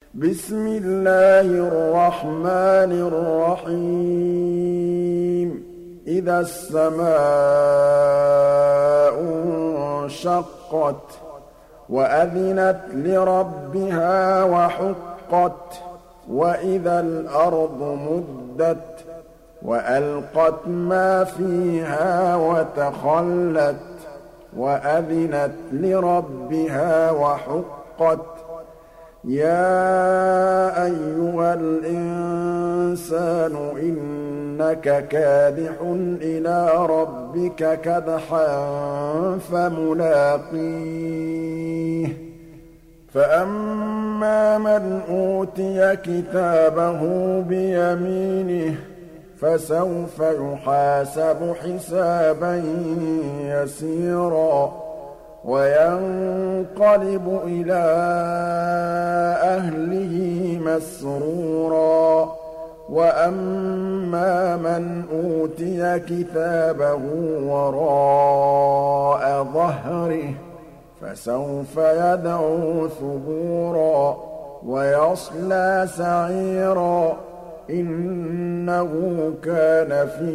بسم الله الرحمن الرحيم إذا السماء انشقت وأذنت لربها وحقت وإذا الأرض مدت وألقت ما فيها وتخلت وأذنت لربها وحقت يا أيها الإنسان إنك كادح إلى ربك كدحا فملاقيه فأما من أوتي كتابه بيمينه فسوف يحاسب حسابا يسيرا وينقلب إلى أهله مسرورا وأما من أوتي كتابه وراء ظهره فسوف يدعو ثبورا ويصلى سعيرا إنه كان في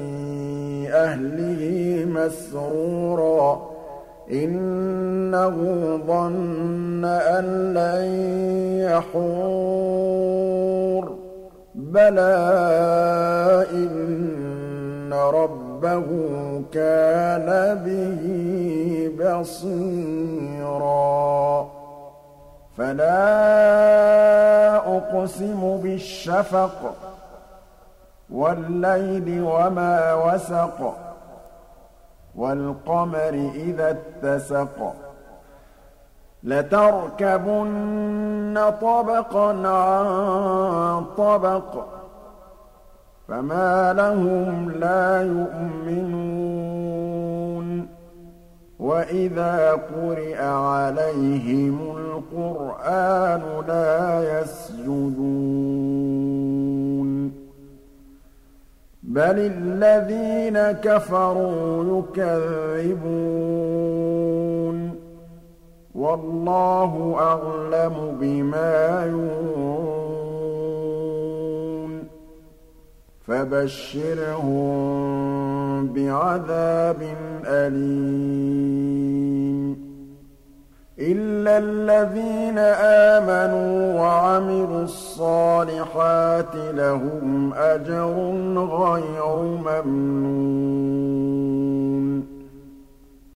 أهله مسرورا إنه ظن أن لن يحور بلى إن ربه كان به بصيرا فلا أقسم بالشفق والليل وما وسق والقمر إذا اتسق لتركبن طبقا عن طبق فما لهم لا يؤمنون وإذا قرئ عليهم القرآن لا يسجدون بل الذين كفروا يكذبون والله أعلم بما يوعون فبشرهم بعذاب أليم إلا الذين آمنوا وعملوا الصالحات لهم أجر غير ممنون